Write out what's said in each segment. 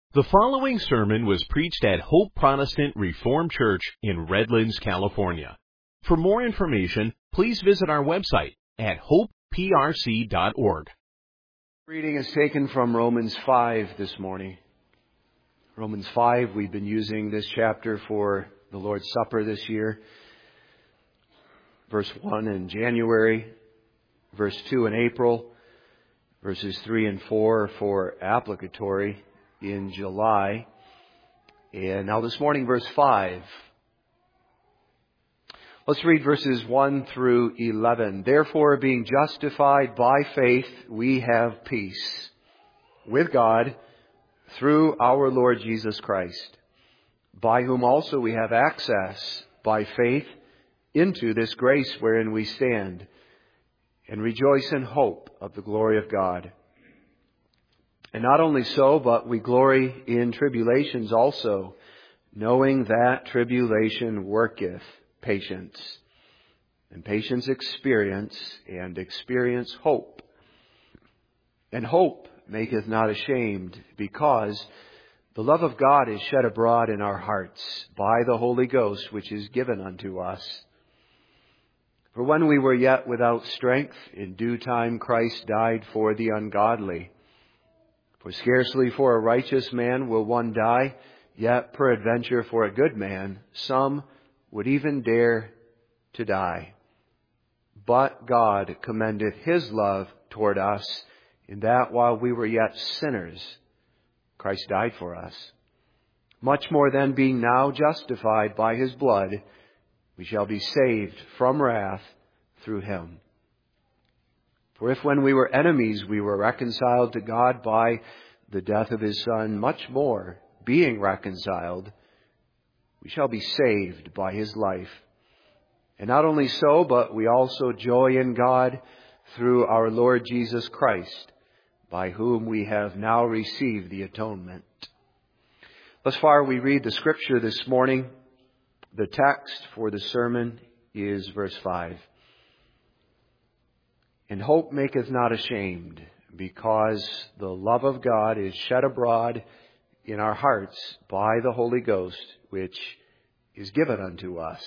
The following sermon was preached at Hope Protestant Reformed Church in Redlands, California. For more information, please visit our website at hopeprc.org. Reading is taken from Romans 5 this morning. Romans 5, we've been using this chapter for the Lord's Supper this year. Verse 1 in January, verse 2 in April, verses 3 and 4 for applicatory in July. And now this morning, verse 5. Let's read verses 1 through 11. Therefore, being justified by faith, we have peace with God through our Lord Jesus Christ, by whom also we have access by faith into this grace wherein we stand, and rejoice in hope of the glory of God. And not only so, but we glory in tribulations also, knowing that tribulation worketh patience, and patience experience, and experience hope. And hope maketh not ashamed, because the love of God is shed abroad in our hearts by the Holy Ghost, which is given unto us. For when we were yet without strength, in due time Christ died for the ungodly. For scarcely for a righteous man will one die, yet peradventure for a good man some would even dare to die. But God commendeth His love toward us, in that while we were yet sinners, Christ died for us. Much more then, being now justified by His blood, we shall be saved from wrath through Him. For if when we were enemies we were reconciled to God by the death of His Son, much more, being reconciled, we shall be saved by His life. And not only so, but we also joy in God through our Lord Jesus Christ, by whom we have now received the atonement. Thus far we read the Scripture this morning. The text for the sermon is verse 5. And hope maketh not ashamed, because the love of God is shed abroad in our hearts by the Holy Ghost, which is given unto us.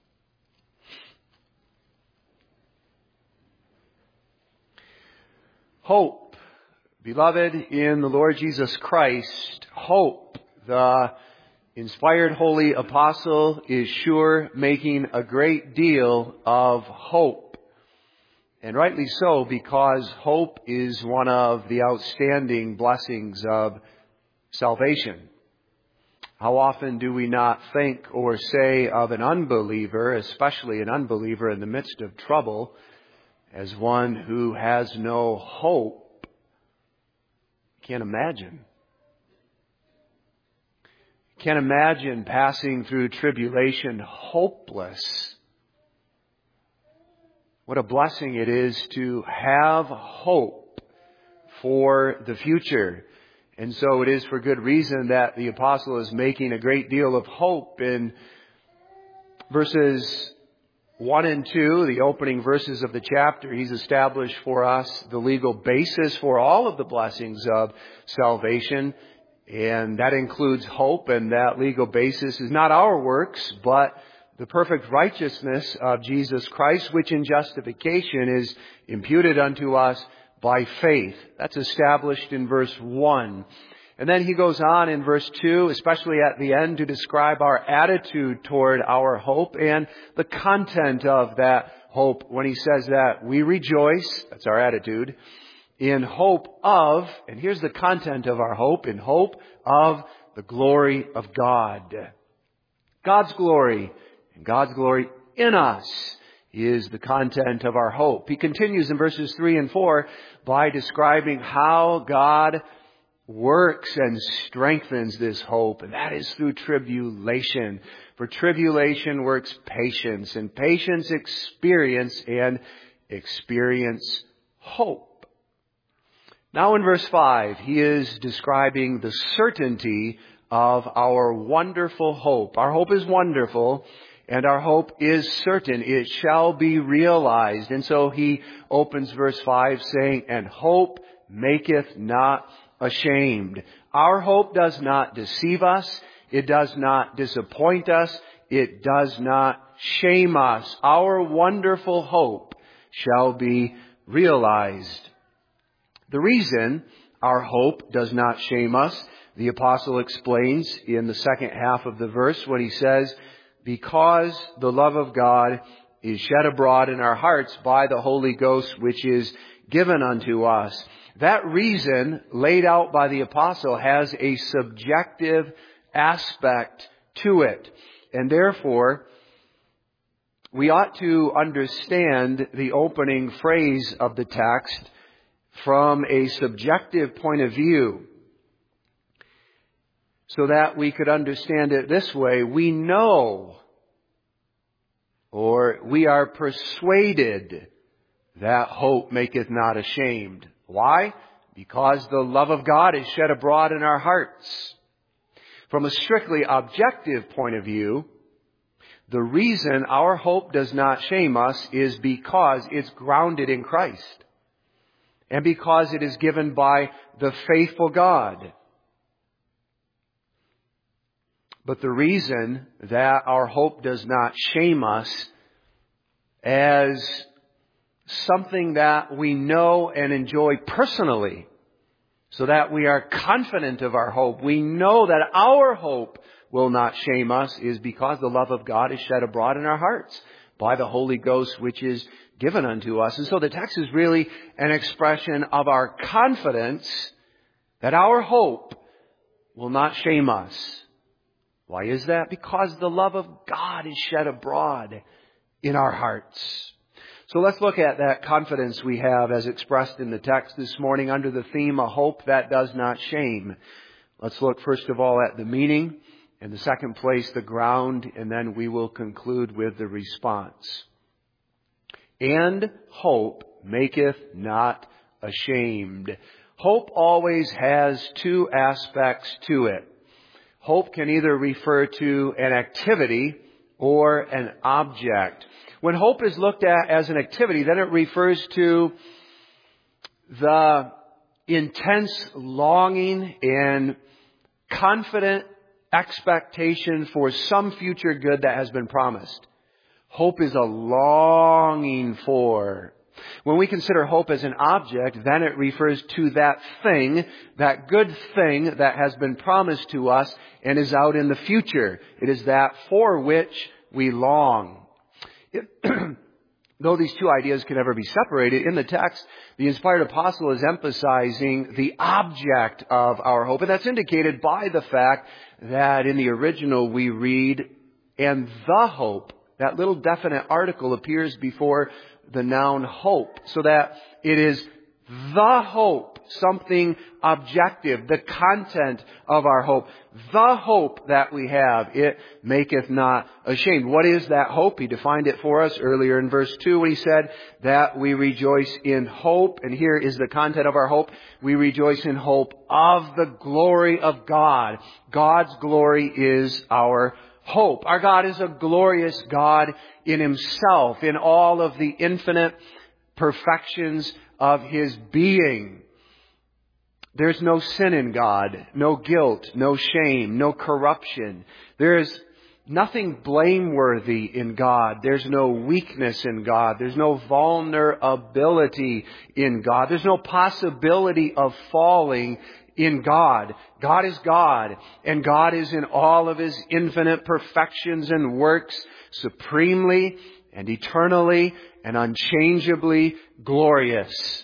Hope, beloved in the Lord Jesus Christ, hope, the inspired holy apostle is sure making a great deal of hope. And rightly so, because hope is one of the outstanding blessings of salvation. How often do we not think or say of an unbeliever, especially an unbeliever in the midst of trouble, as one who has no hope? Can't imagine. Can't imagine passing through tribulation hopeless. What a blessing it is to have hope for the future. And so it is for good reason that the apostle is making a great deal of hope. In verses 1 and 2, the opening verses of the chapter, he's established for us the legal basis for all of the blessings of salvation. And that includes hope, and that legal basis is not our works, but the perfect righteousness of Jesus Christ, which in justification is imputed unto us by faith. That's established in verse 1. And then he goes on in verse 2, especially at the end, to describe our attitude toward our hope and the content of that hope when he says that we rejoice, that's our attitude, in hope of, and here's the content of our hope, in hope of the glory of God. God's glory. And God's glory in us is the content of our hope. He continues in verses 3 and 4 by describing how God works and strengthens this hope. And that is through tribulation. For tribulation works patience, and patience experience, and experience hope. Now in verse 5, he is describing the certainty of our wonderful hope. Our hope is wonderful. And our hope is certain. It shall be realized. And so he opens verse 5 saying, and hope maketh not ashamed. Our hope does not deceive us. It does not disappoint us. It does not shame us. Our wonderful hope shall be realized. The reason our hope does not shame us, the apostle explains in the second half of the verse when he says, because the love of God is shed abroad in our hearts by the Holy Ghost, which is given unto us. That reason laid out by the apostle has a subjective aspect to it. And therefore, we ought to understand the opening phrase of the text from a subjective point of view, so that we could understand it this way. We know, or we are persuaded, that hope maketh not ashamed. Why? Because the love of God is shed abroad in our hearts. From a strictly objective point of view, the reason our hope does not shame us is because it's grounded in Christ. And because it is given by the faithful God. But the reason that our hope does not shame us as something that we know and enjoy personally, so that we are confident of our hope, we know that our hope will not shame us, is because the love of God is shed abroad in our hearts by the Holy Ghost, which is given unto us. And so the text is really an expression of our confidence that our hope will not shame us. Why is that? Because the love of God is shed abroad in our hearts. So let's look at that confidence we have as expressed in the text this morning under the theme, a hope that does not shame. Let's look first of all at the meaning, in the second place the ground, and then we will conclude with the response. And hope maketh not ashamed. Hope always has two aspects to it. Hope can either refer to an activity or an object. When hope is looked at as an activity, then it refers to the intense longing and confident expectation for some future good that has been promised. Hope is a longing for. When we consider hope as an object, then it refers to that thing, that good thing that has been promised to us and is out in the future. It is that for which we long. Though these two ideas can never be separated, in the text, the inspired apostle is emphasizing the object of our hope. And that's indicated by the fact that in the original we read, and the hope. That little definite article appears before the noun hope, so that it is the hope, something objective, the content of our hope. The hope that we have, it maketh not ashamed. What is that hope? He defined it for us earlier in verse 2 when he said that we rejoice in hope. And here is the content of our hope. We rejoice in hope of the glory of God. God's glory is our hope. Our God is a glorious God in Himself, in all of the infinite perfections of His being. There's no sin in God, no guilt, no shame, no corruption. There's nothing blameworthy in God. There's no weakness in God. There's no vulnerability in God. There's no possibility of falling in God. God is God, and God is in all of His infinite perfections and works supremely and eternally and unchangeably glorious.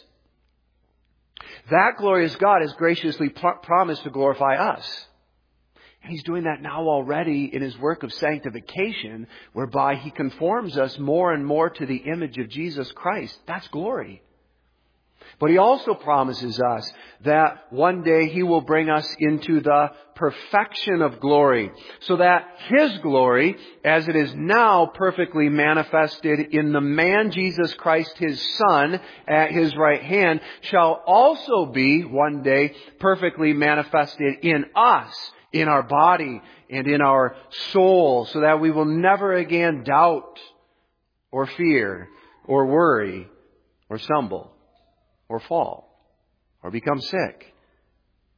That glorious God has graciously promised to glorify us. And He's doing that now already in His work of sanctification, whereby He conforms us more and more to the image of Jesus Christ. That's glory. But He also promises us that one day He will bring us into the perfection of glory, so that His glory, as it is now perfectly manifested in the man Jesus Christ, His Son, at His right hand, shall also be one day perfectly manifested in us, in our body and in our soul, so that we will never again doubt or fear or worry or stumble or fall or become sick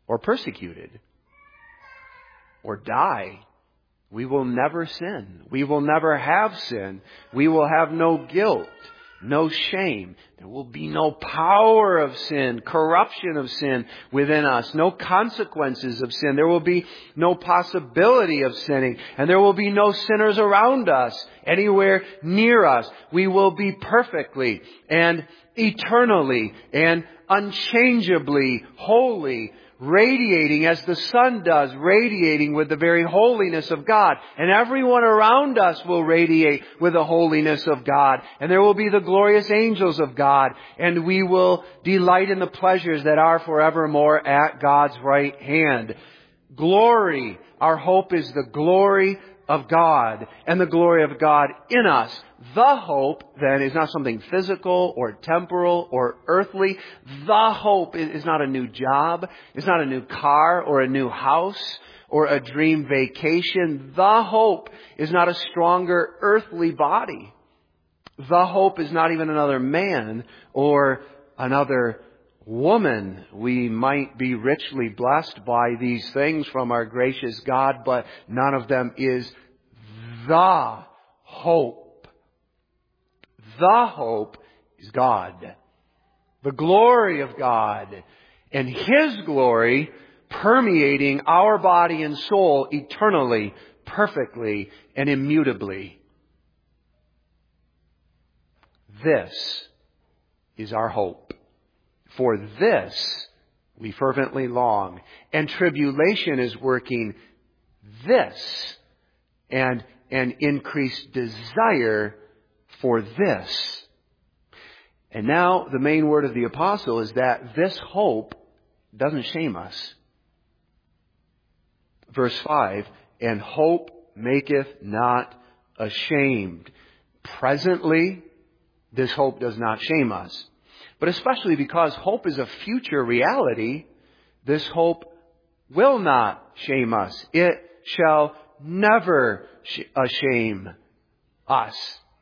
or persecuted or die. We will never sin. We will never have sin. We will have no guilt, no shame. There will be no power of sin, corruption of sin within us, no consequences of sin. There will be no possibility of sinning, and there will be no sinners around us, anywhere near us. We will be perfectly and eternally and unchangeably holy, radiating as the sun does, radiating with the very holiness of God. And everyone around us will radiate with the holiness of God. And there will be the glorious angels of God. And we will delight in the pleasures that are forevermore at God's right hand. Glory. Our hope is the glory of God and the glory of God in us. The hope, then, is not something physical or temporal or earthly. The hope is not a new job. It's not a new car or a new house or a dream vacation. The hope is not a stronger earthly body. The hope is not even another man or another woman. We might be richly blessed by these things from our gracious God, but none of them is the hope. The hope is God. The glory of God. And His glory permeating our body and soul eternally, perfectly, and immutably. This is our hope. For this we fervently long. And tribulation is working this and an increased desire for this. And now the main word of the apostle is that this hope doesn't shame us. Verse 5, and hope maketh not ashamed. Presently, this hope does not shame us. But especially because hope is a future reality, this hope will not shame us. It shall never shame us.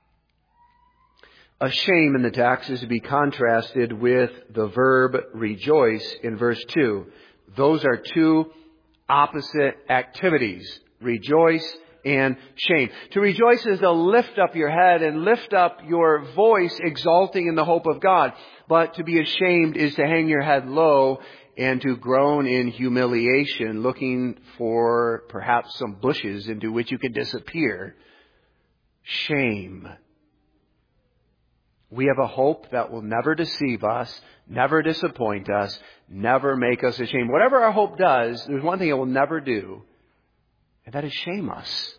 A shame in the text is to be contrasted with the verb rejoice in verse 2. Those are two opposite activities. Rejoice and shame. To rejoice is to lift up your head and lift up your voice, exalting in the hope of God. But to be ashamed is to hang your head low and to groan in humiliation, looking for perhaps some bushes into which you can disappear. Shame. We have a hope that will never deceive us, never disappoint us, never make us ashamed. Whatever our hope does, there's one thing it will never do, and that is shame us.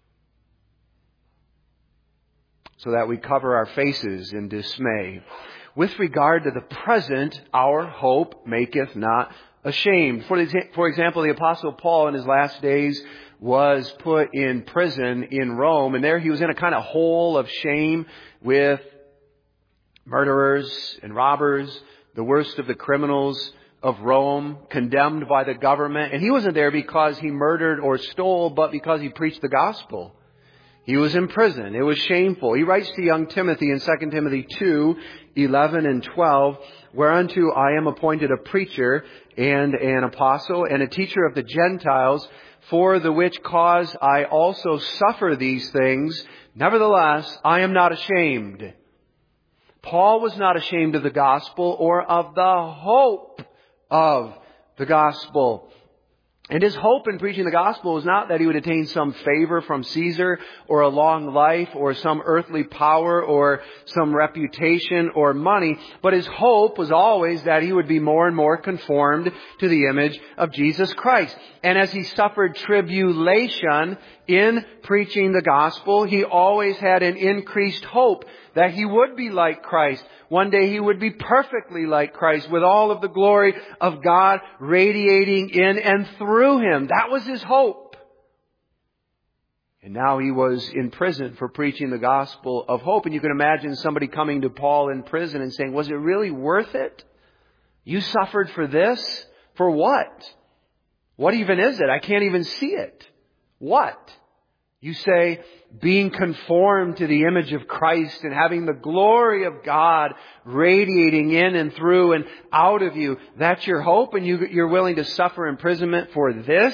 So that we cover our faces in dismay. With regard to the present, our hope maketh not ashamed. For example, the Apostle Paul in his last days was put in prison in Rome, and there he was in a kind of hole of shame with murderers and robbers, the worst of the criminals of Rome, condemned by the government. And he wasn't there because he murdered or stole, but because he preached the gospel. He was in prison. It was shameful. He writes to young Timothy in 2 Timothy 2:11 and 12, whereunto I am appointed a preacher and an apostle and a teacher of the Gentiles, for the which cause I also suffer these things. Nevertheless, I am not ashamed. Paul was not ashamed of the gospel or of the hope of the gospel. And his hope in preaching the gospel was not that he would attain some favor from Caesar or a long life or some earthly power or some reputation or money, but his hope was always that he would be more and more conformed to the image of Jesus Christ. And as he suffered tribulation in preaching the gospel, he always had an increased hope that he would be like Christ. One day he would be perfectly like Christ with all of the glory of God radiating in and through him. That was his hope. And now he was in prison for preaching the gospel of hope. And you can imagine somebody coming to Paul in prison and saying, was it really worth it? You suffered for this? For what? What even is it? I can't even see it. What? You say, being conformed to the image of Christ and having the glory of God radiating in and through and out of you. That's your hope, and you're willing to suffer imprisonment for this?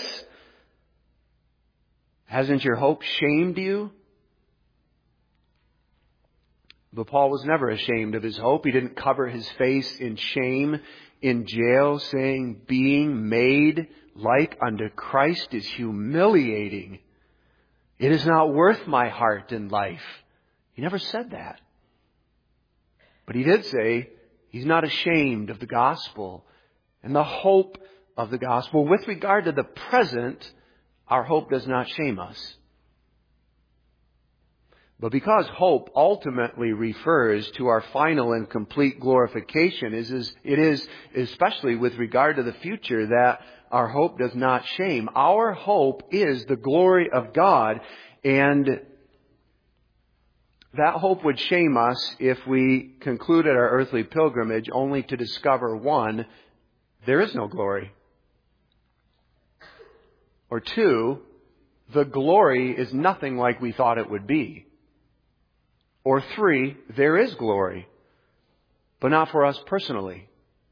Hasn't your hope shamed you? But Paul was never ashamed of his hope. He didn't cover his face in shame in jail, saying, being made like unto Christ is humiliating. It is not worth my heart and life. He never said that. But he did say he's not ashamed of the gospel and the hope of the gospel. With regard to the present, our hope does not shame us. But because hope ultimately refers to our final and complete glorification, it is especially with regard to the future that our hope does not shame. Our hope is the glory of God, and that hope would shame us if we concluded our earthly pilgrimage only to discover, one, there is no glory. Or two, the glory is nothing like we thought it would be. Or three, there is glory, but not for us personally.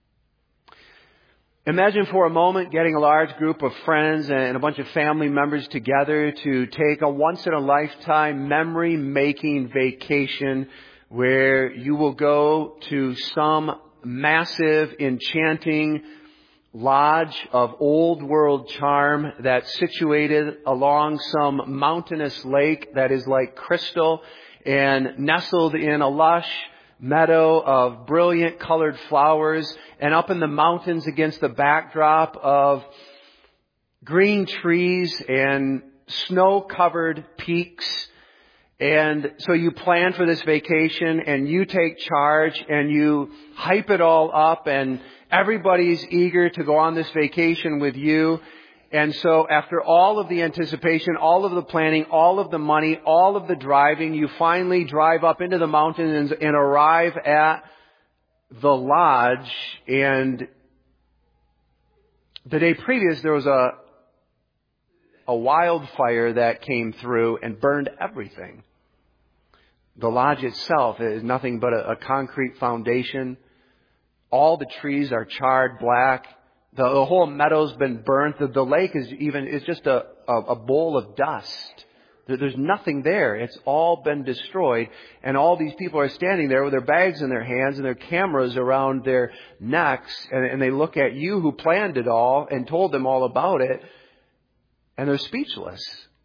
Imagine for a moment getting a large group of friends and a bunch of family members together to take a once-in-a-lifetime memory-making vacation where you will go to some massive, enchanting lodge of old world charm that's situated along some mountainous lake that is like crystal and nestled in a lush meadow of brilliant colored flowers, and up in the mountains against the backdrop of green trees and snow-covered peaks. And so you plan for this vacation and you take charge and you hype it all up, and everybody's eager to go on this vacation with you. And so after all of the anticipation, all of the planning, all of the money, all of the driving, you finally drive up into the mountains and arrive at the lodge. And the day previous, there was a wildfire that came through and burned everything. The lodge itself is nothing but a concrete foundation. All the trees are charred black. The whole meadow's been burnt. The lake is just a bowl of dust. There's nothing there. It's all been destroyed. And all these people are standing there with their bags in their hands and their cameras around their necks. And they look at you who planned it all and told them all about it. And they're speechless.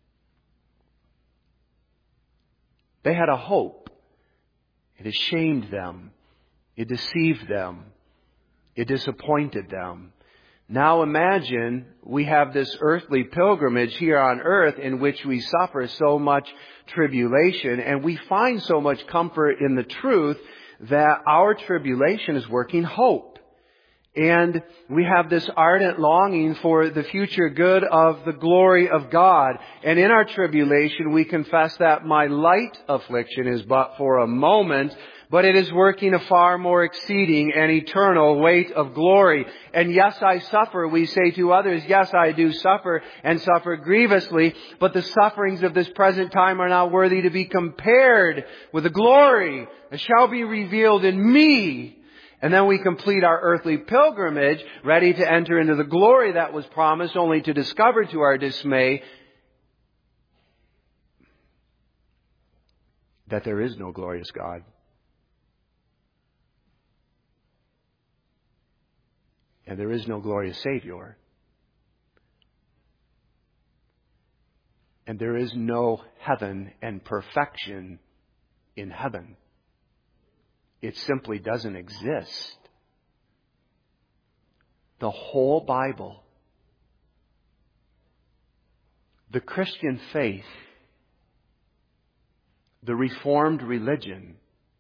They had a hope. It has shamed them. It deceived them. It disappointed them. Now imagine we have this earthly pilgrimage here on earth in which we suffer so much tribulation, and we find so much comfort in the truth that our tribulation is working hope. And we have this ardent longing for the future good of the glory of God. And in our tribulation, we confess that my light affliction is but for a moment, but it is working a far more exceeding and eternal weight of glory. And yes, I suffer. We say to others, yes, I do suffer and suffer grievously, but the sufferings of this present time are not worthy to be compared with the glory that shall be revealed in me. And then we complete our earthly pilgrimage, ready to enter into the glory that was promised, only to discover to our dismay that there is no glorious God. And there is no glorious Savior. And there is no heaven and perfection in heaven. It simply doesn't exist. The whole Bible, the Christian faith, the Reformed religion,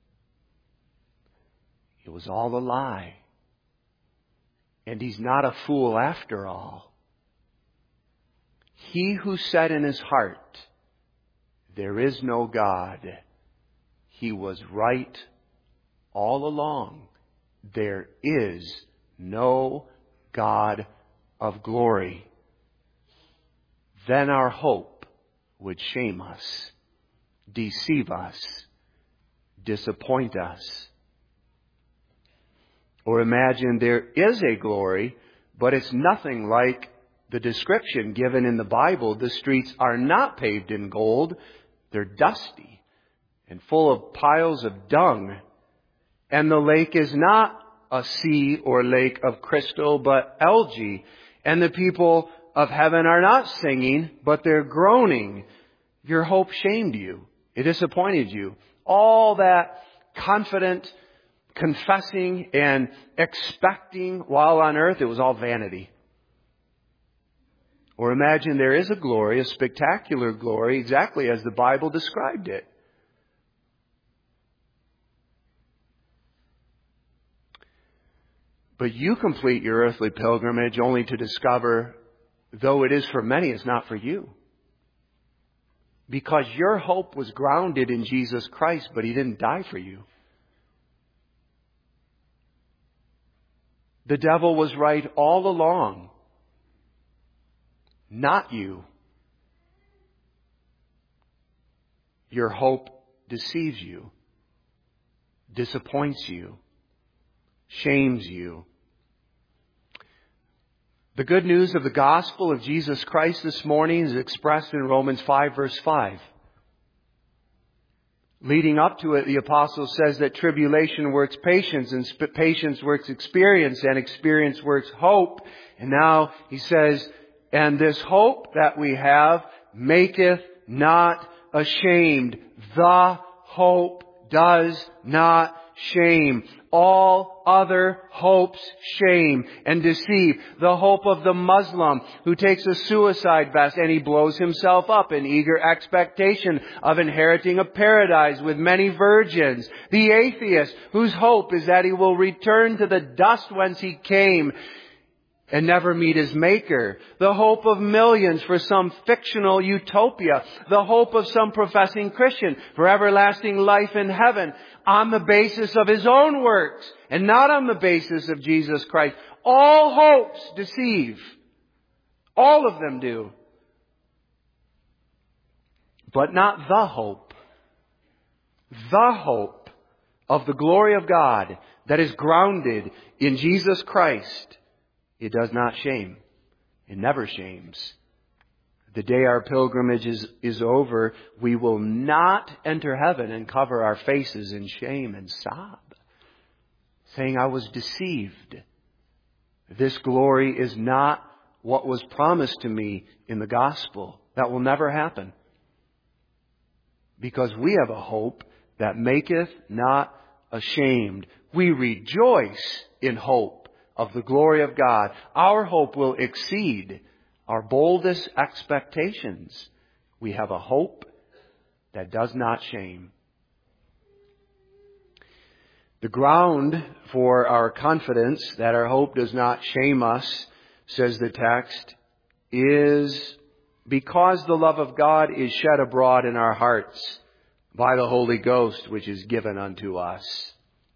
it was all a lie. And he's not a fool after all. He who said in his heart, there is no God, he was right all along. There is no God of glory. Then our hope would shame us, deceive us, disappoint us. Or imagine there is a glory, but it's nothing like the description given in the Bible. The streets are not paved in gold. They're dusty and full of piles of dung. And the lake is not a sea or lake of crystal, but algae. And the people of heaven are not singing, but they're groaning. Your hope shamed you. It disappointed you. All that confident confessing and expecting while on earth, it was all vanity. Or imagine there is a glory, a spectacular glory, exactly as the Bible described it. But you complete your earthly pilgrimage only to discover, though it is for many, it's not for you. Because your hope was grounded in Jesus Christ, but He didn't die for you. The devil was right all along. Not you. Your hope deceives you, disappoints you, shames you. The good news of the gospel of Jesus Christ this morning is expressed in Romans 5, verse 5. Leading up to it, the apostle says that tribulation works patience, and patience works experience, and experience works hope. And now he says, and this hope that we have maketh not ashamed. The hope does not shame. All other hopes shame and deceive. The hope of the Muslim who takes a suicide vest and he blows himself up in eager expectation of inheriting a paradise with many virgins. The atheist whose hope is that he will return to the dust whence he came and never meet his Maker. The hope of millions for some fictional utopia. The hope of some professing Christian for everlasting life in heaven on the basis of his own works and not on the basis of Jesus Christ. All hopes deceive. All of them do. But not the hope. The hope of the glory of God that is grounded in Jesus Christ. It does not shame. It never shames. The day our pilgrimage is over, we will not enter heaven and cover our faces in shame and sob, saying, I was deceived. This glory is not what was promised to me in the gospel. That will never happen. Because we have a hope that maketh not ashamed. We rejoice in hope of the glory of God. Our hope will exceed our boldest expectations. We have a hope that does not shame. The ground for our confidence that our hope does not shame us, says the text, is because the love of God is shed abroad in our hearts by the Holy Ghost, which is given unto us.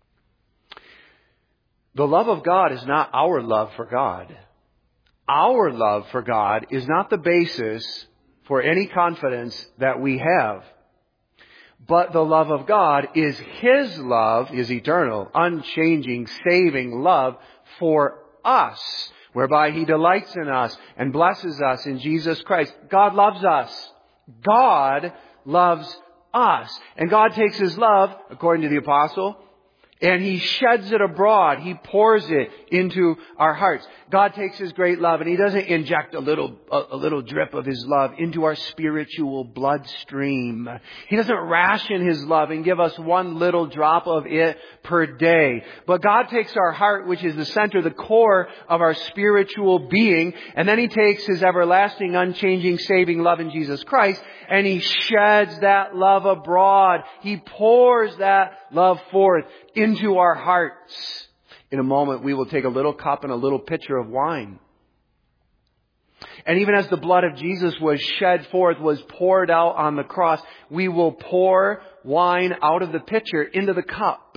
The love of God is not our love for God. Our love for God is not the basis for any confidence that we have. But the love of God is His love, His eternal, unchanging, saving love for us, whereby He delights in us and blesses us in Jesus Christ. God loves us. God loves us. And God takes His love, according to the apostle, and He sheds it abroad. He pours it into our hearts. God takes His great love and He doesn't inject a little drip of His love into our spiritual bloodstream. He doesn't ration His love and give us one little drop of it per day. But God takes our heart, which is the center, the core of our spiritual being, and then He takes His everlasting, unchanging, saving love in Jesus Christ, and He sheds that love abroad. He pours that love forth into our hearts. In a moment, we will take a little cup and a little pitcher of wine. And even as the blood of Jesus was shed forth, was poured out on the cross, we will pour wine out of the pitcher into the cup.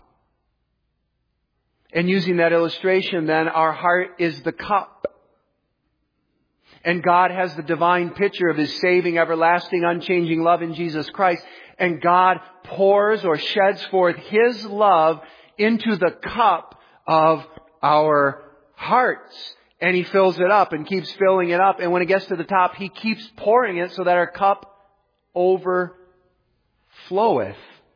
And using that illustration, then, our heart is the cup. And God has the divine picture of His saving, everlasting, unchanging love in Jesus Christ. And God pours or sheds forth His love into the cup of our hearts. And He fills it up and keeps filling it up. And when it gets to the top, He keeps pouring it so that our cup overfloweth.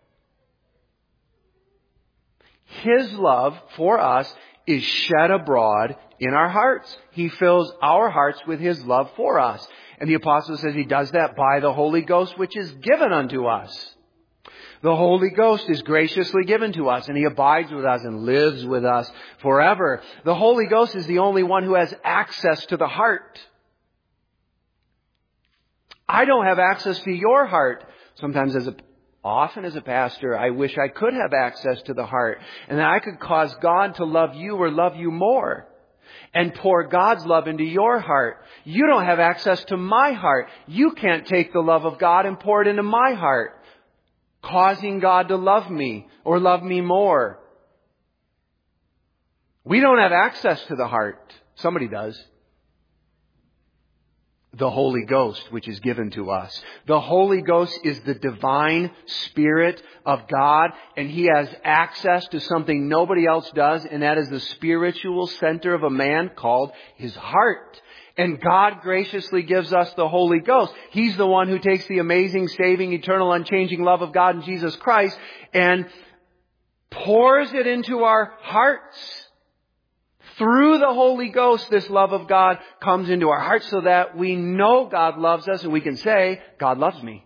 His love for us is shed abroad in our hearts. He fills our hearts with His love for us. And the apostle says He does that by the Holy Ghost, which is given unto us. The Holy Ghost is graciously given to us, and He abides with us and lives with us forever. The Holy Ghost is the only one who has access to the heart. I don't have access to your heart. Sometimes often as a pastor, I wish I could have access to the heart, and that I could cause God to love you or love you more and pour God's love into your heart. You don't have access to my heart. You can't take the love of God and pour it into my heart, causing God to love me or love me more. We don't have access to the heart. Somebody does. The Holy Ghost, which is given to us. The Holy Ghost is the divine Spirit of God, and He has access to something nobody else does, and that is the spiritual center of a man called his heart. And God graciously gives us the Holy Ghost. He's the one who takes the amazing, saving, eternal, unchanging love of God in Jesus Christ and pours it into our hearts. Through the Holy Ghost, this love of God comes into our hearts so that we know God loves us and we can say, God loves me.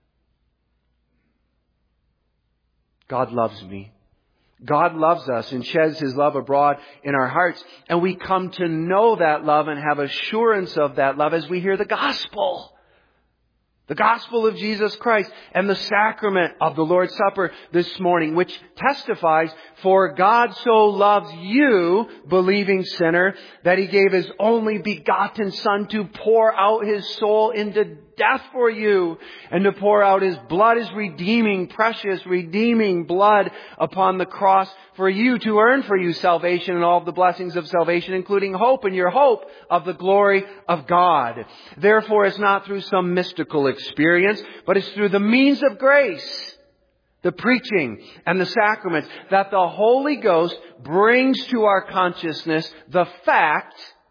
God loves me. God loves us and sheds His love abroad in our hearts. And we come to know that love and have assurance of that love as we hear the gospel. The gospel of Jesus Christ and the sacrament of the Lord's Supper this morning, which testifies, for God so loves you, believing sinner, that He gave His only begotten Son to pour out His soul into death for you and to pour out His blood, His redeeming, precious, redeeming blood upon the cross for you, to earn for you salvation and all of the blessings of salvation, including hope, and your hope of the glory of God. Therefore, it's not through some mystical experience, but it's through the means of grace, the preaching and the sacraments, that the Holy Ghost brings to our consciousness the fact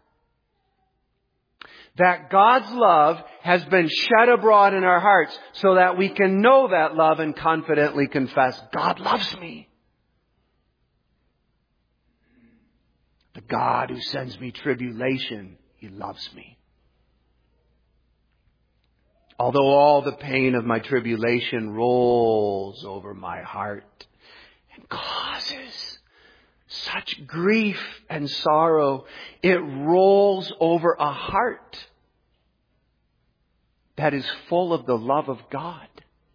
that God's love has been shed abroad in our hearts so that we can know that love and confidently confess, God loves me. The God who sends me tribulation, He loves me. Although all the pain of my tribulation rolls over my heart and causes such grief and sorrow, it rolls over a heart that is full of the love of God.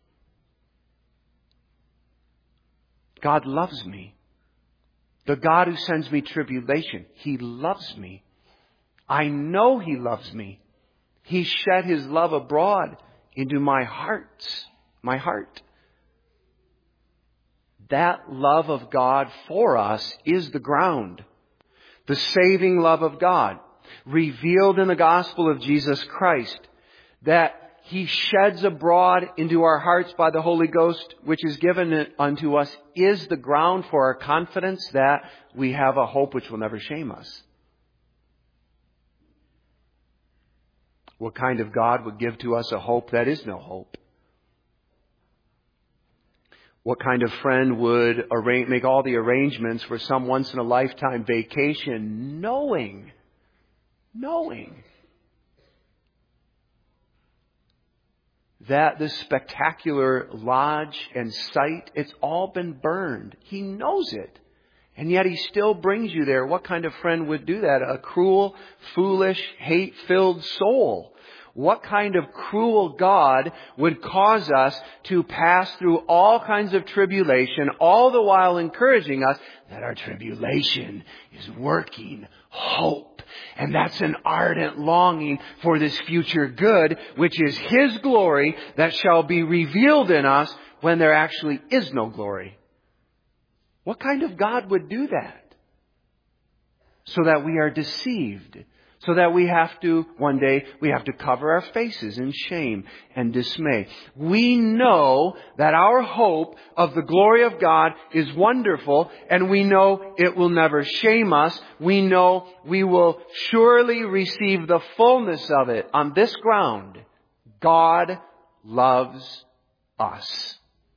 God loves me. The God who sends me tribulation, He loves me. I know He loves me. He shed His love abroad into my heart. That love of God for us is the ground. The saving love of God revealed in the gospel of Jesus Christ that He sheds abroad into our hearts by the Holy Ghost, which is given unto us, is the ground for our confidence that we have a hope which will never shame us. What kind of God would give to us a hope that is no hope? What kind of friend would make all the arrangements for some once-in-a-lifetime vacation knowing that this spectacular lodge and site, it's all been burned. He knows it. And yet He still brings you there. What kind of friend would do that? A cruel, foolish, hate-filled soul. What kind of cruel God would cause us to pass through all kinds of tribulation, all the while encouraging us that our tribulation is working hope. And that's an ardent longing for this future good, which is His glory that shall be revealed in us when there actually is no glory. What kind of God would do that? So that we are deceived. so that one day we have to cover our faces in shame and dismay. We know that our hope of the glory of God is wonderful, and we know it will never shame us. We know we will surely receive the fullness of it. On this ground, God loves us.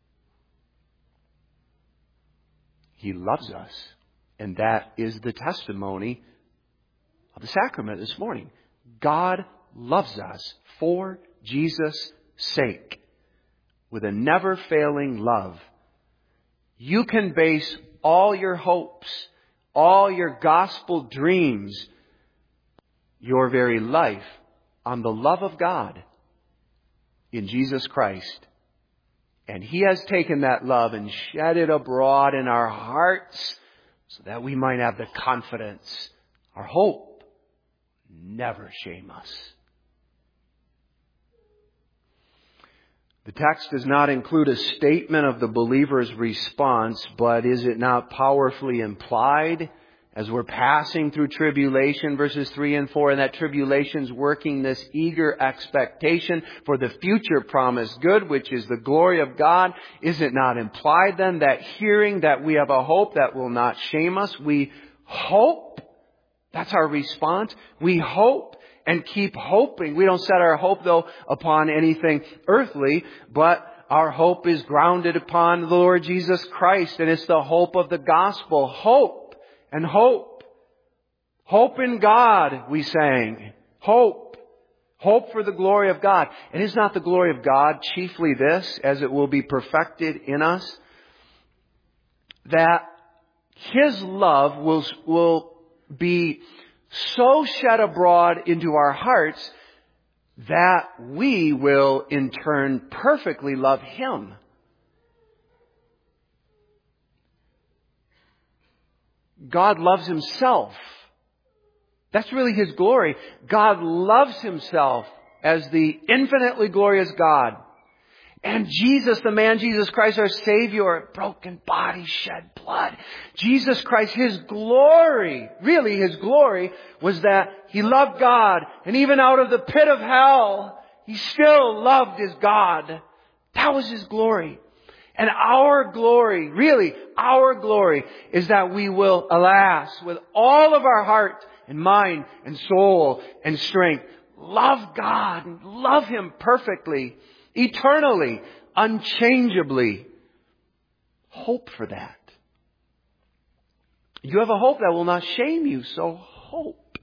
He loves us. And that is the testimony of the sacrament this morning. God loves us for Jesus' sake with a never failing love. You can base all your hopes, all your gospel dreams, your very life on the love of God in Jesus Christ. And He has taken that love and shed it abroad in our hearts so that we might have the confidence, our hope, never shame us. The text does not include a statement of the believer's response, but is it not powerfully implied as we're passing through tribulation, verses 3 and 4, and that tribulation's working this eager expectation for the future promised good, which is the glory of God? Is it not implied then that hearing that we have a hope that will not shame us, we hope? That's our response. We hope and keep hoping. We don't set our hope, though, upon anything earthly, but our hope is grounded upon the Lord Jesus Christ, and it's the hope of the gospel. Hope and hope. Hope in God, we sang. Hope. Hope for the glory of God. And is not the glory of God chiefly this, as it will be perfected in us, that His love will be so shed abroad into our hearts that we will in turn perfectly love Him. God loves Himself. That's really His glory. God loves Himself as the infinitely glorious God. And Jesus, the man Jesus Christ, our Savior, broken body, shed blood. Jesus Christ, His glory, really His glory, was that He loved God. And even out of the pit of hell, He still loved His God. That was His glory. And our glory, really, our glory, is that we will, alas, with all of our heart and mind and soul and strength, love God and love Him perfectly, eternally, unchangeably. Hope for that. You have a hope that will not shame you, so hope.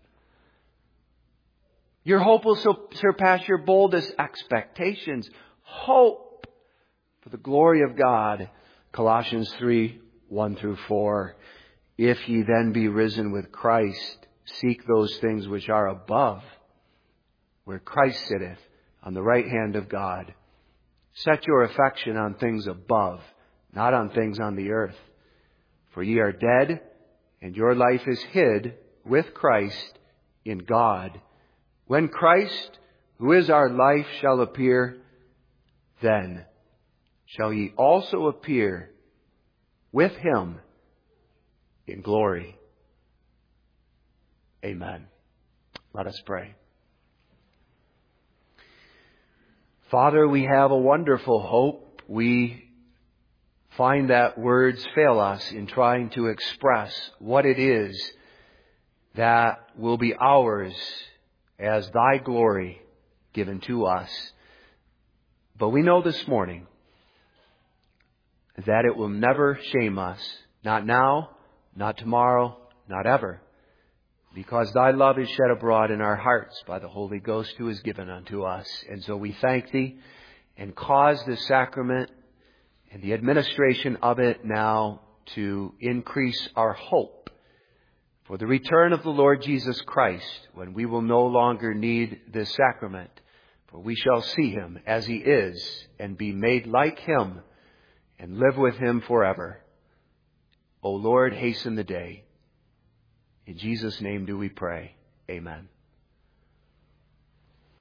Your hope will surpass your boldest expectations. Hope for the glory of God. Colossians 3, 1 through 4. If ye then be risen with Christ, seek those things which are above, where Christ sitteth on the right hand of God. Set your affection on things above, not on things on the earth. For ye are dead, and your life is hid with Christ in God. When Christ, who is our life, shall appear, then shall ye also appear with Him in glory. Amen. Let us pray. Father, we have a wonderful hope. We find that words fail us in trying to express what it is that will be ours as Thy glory given to us. But we know this morning that it will never shame us. Not now, not tomorrow, not ever. Because Thy love is shed abroad in our hearts by the Holy Ghost who is given unto us. And so we thank Thee and cause this sacrament and the administration of it now to increase our hope for the return of the Lord Jesus Christ, when we will no longer need this sacrament, for we shall see Him as He is and be made like Him and live with Him forever. O Lord, hasten the day. In Jesus' name do we pray. Amen.